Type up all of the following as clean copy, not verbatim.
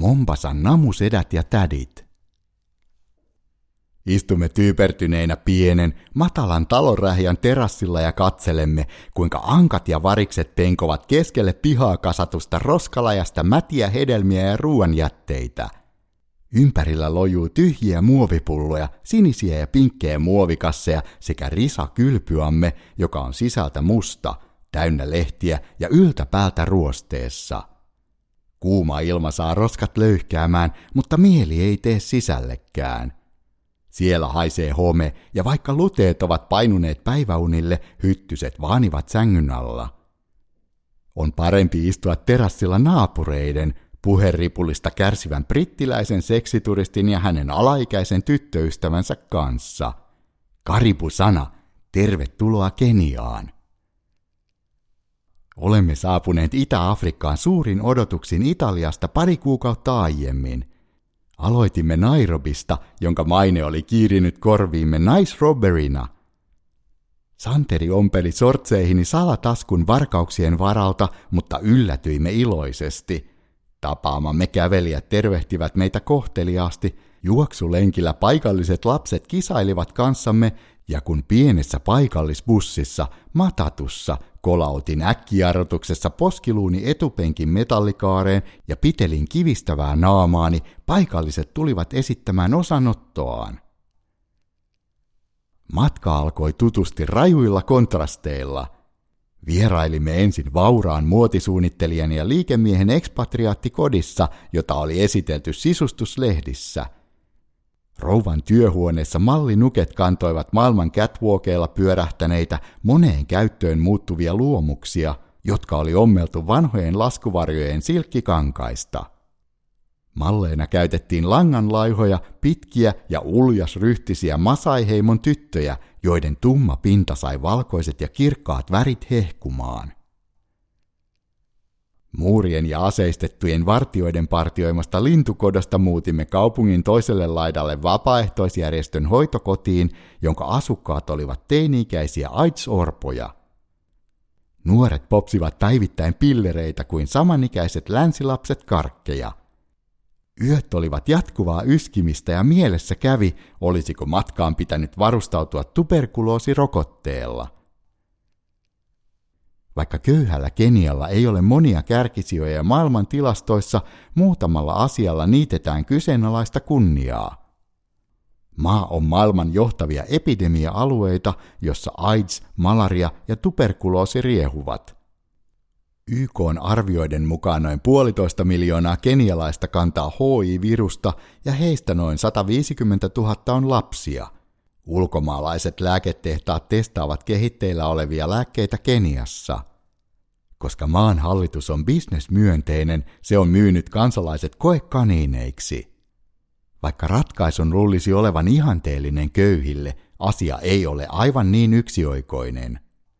Mombasan namusedät ja tädit. Istumme tyypertyneinä pienen, matalan talonrähjän terassilla ja katselemme, kuinka ankat ja varikset penkovat keskelle pihaa kasatusta roskalajasta mätiä hedelmiä ja ruoanjätteitä. Ympärillä lojuu tyhjiä muovipulloja, sinisiä ja pinkkejä muovikasseja sekä risakylpyamme, joka on sisältä musta, täynnä lehtiä ja yltäpäältä ruosteessa. Kuuma ilma saa roskat löyhkäämään, mutta mieli ei tee sisällekään. Siellä haisee home, ja vaikka luteet ovat painuneet päiväunille, hyttyset vaanivat sängyn alla. On parempi istua terassilla naapureiden, puheripulista kärsivän brittiläisen seksituristin ja hänen alaikäisen tyttöystävänsä kanssa. Karibu-sana, tervetuloa Keniaan! Olemme saapuneet Itä-Afrikkaan suurin odotuksin Italiasta pari kuukautta aiemmin. Aloitimme Nairobista, jonka maine oli kiirinyt korviimme naisrobberina. Santeri ompeli sortseihini salataskun varkauksien varalta, mutta yllätyimme iloisesti. Tapaamamme kävelijät tervehtivät meitä kohteliaasti, juoksulenkillä paikalliset lapset kisailivat kanssamme, ja kun pienessä paikallisbussissa, matatussa, kolautin äkkijarrutuksessa poskiluuni etupenkin metallikaareen ja pitelin kivistävää naamaani, paikalliset tulivat esittämään osanottoaan. Matka alkoi tutusti rajuilla kontrasteilla. Vierailimme ensin vauraan muotisuunnittelijan ja liikemiehen ekspatriaattikodissa, jota oli esitelty sisustuslehdissä. Rouvan työhuoneessa mallinuket kantoivat maailman catwalkeilla pyörähtäneitä moneen käyttöön muuttuvia luomuksia, jotka oli ommeltu vanhojen laskuvarjojen silkkikankaista. Malleina käytettiin langanlaihoja, pitkiä ja uljasryhtisiä Masai-heimon tyttöjä, joiden tumma pinta sai valkoiset ja kirkkaat värit hehkumaan. Muurien ja aseistettujen vartijoiden partioimasta lintukodosta muutimme kaupungin toiselle laidalle vapaaehtoisjärjestön hoitokotiin, jonka asukkaat olivat teini-ikäisiä AIDS-orpoja. Nuoret popsivat päivittäin pillereitä kuin samanikäiset länsilapset karkkeja. Yöt olivat jatkuvaa yskimistä ja mielessä kävi, olisiko matkaan pitänyt varustautua tuberkuloosirokotteella. Vaikka köyhällä Kenialla ei ole monia kärkisijoja maailman tilastoissa, muutamalla asialla niitetään kyseenalaista kunniaa. Maa on maailman johtavia epidemia-alueita, jossa AIDS, malaria ja tuberkuloosi riehuvat. YK:n arvioiden mukaan noin 1,5 miljoonaa kenialaista kantaa HIV-virusta ja heistä noin 150 000 on lapsia. Ulkomaalaiset lääketehtaat testaavat kehitteillä olevia lääkkeitä Keniassa. Koska maan hallitus on bisnesmyönteinen, se on myynyt kansalaiset koekaniineiksi. Vaikka ratkaisun luulisi olevan ihanteellinen köyhille, asia ei ole aivan niin yksioikoinen.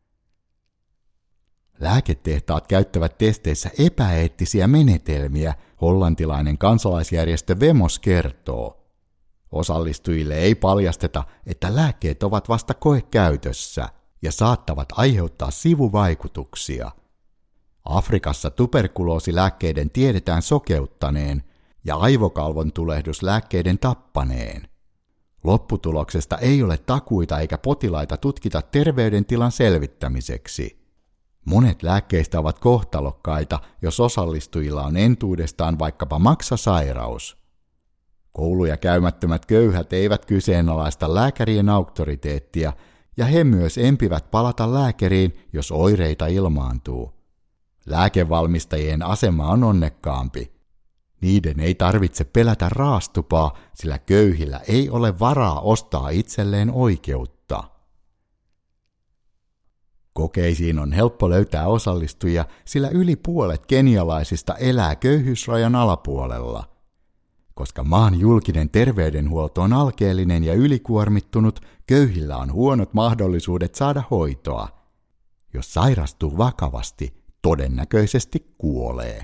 Lääketehtaat käyttävät testeissä epäeettisiä menetelmiä, hollantilainen kansalaisjärjestö Vemos kertoo. Osallistujille ei paljasteta, että lääkkeet ovat vasta koekäytössä ja saattavat aiheuttaa sivuvaikutuksia. Afrikassa tuberkuloosilääkkeiden tiedetään sokeuttaneen ja aivokalvon tulehdus lääkkeiden tappaneen. Lopputuloksesta ei ole takuita eikä potilaita tutkita terveydentilan selvittämiseksi. Monet lääkkeistä ovat kohtalokkaita, jos osallistujilla on entuudestaan vaikkapa maksasairaus. Kouluja käymättömät köyhät eivät kyseenalaista lääkärien auktoriteettia, ja he myös empivät palata lääkäriin, jos oireita ilmaantuu. Lääkevalmistajien asema on onnekkaampi. Niiden ei tarvitse pelätä raastupaa, sillä köyhillä ei ole varaa ostaa itselleen oikeutta. Kokeisiin on helppo löytää osallistujia, sillä yli puolet kenialaisista elää köyhyysrajan alapuolella. Koska maan julkinen terveydenhuolto on alkeellinen ja ylikuormittunut, köyhillä on huonot mahdollisuudet saada hoitoa. Jos sairastuu vakavasti, todennäköisesti kuolee.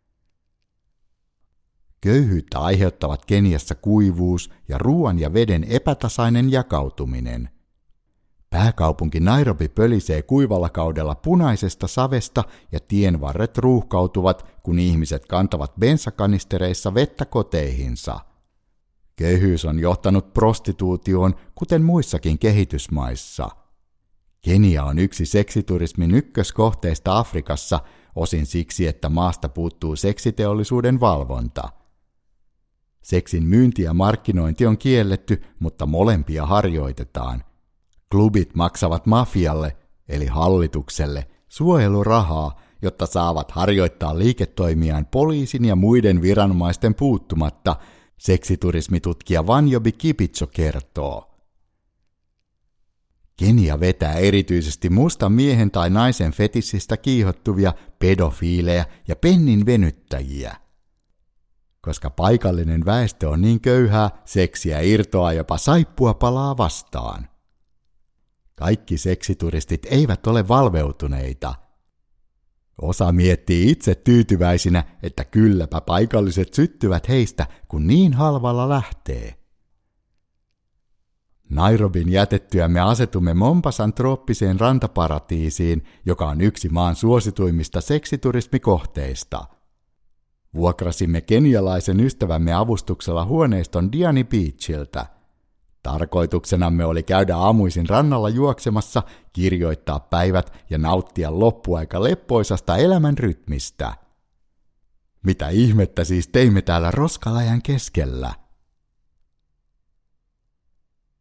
Köyhyyttä aiheuttavat Keniassa kuivuus ja ruoan ja veden epätasainen jakautuminen. Pääkaupunki Nairobi pölisee kuivalla kaudella punaisesta savesta ja tienvarret ruuhkautuvat, kun ihmiset kantavat bensakanistereissa vettä koteihinsa. Köyhyys on johtanut prostituutioon, kuten muissakin kehitysmaissa. Kenia on yksi seksiturismin ykköskohteista Afrikassa, osin siksi, että maasta puuttuu seksiteollisuuden valvonta. Seksin myynti ja markkinointi on kielletty, mutta molempia harjoitetaan. Klubit maksavat mafialle, eli hallitukselle, suojelurahaa, jotta saavat harjoittaa liiketoimiaan poliisin ja muiden viranomaisten puuttumatta, seksiturismitutkija Wanyobi Kipitso kertoo. Kenia vetää erityisesti mustan miehen tai naisen fetissistä kiihottuvia pedofiileja ja pennin venyttäjiä. Koska paikallinen väestö on niin köyhää, seksiä irtoaa jopa saippua palaa vastaan. Kaikki seksituristit eivät ole valveutuneita. Osa miettii itse tyytyväisinä, että kylläpä paikalliset syttyvät heistä, kun niin halvalla lähtee. Nairobin jätettyämme asetumme Mombasan trooppiseen rantaparatiisiin, joka on yksi maan suosituimmista seksiturismikohteista. Vuokrasimme kenialaisen ystävämme avustuksella huoneiston Diani Beachiltä. Tarkoituksenamme oli käydä aamuisin rannalla juoksemassa, kirjoittaa päivät ja nauttia loppuaika leppoisasta elämän rytmistä. Mitä ihmettä siis teimme täällä roskalajan keskellä?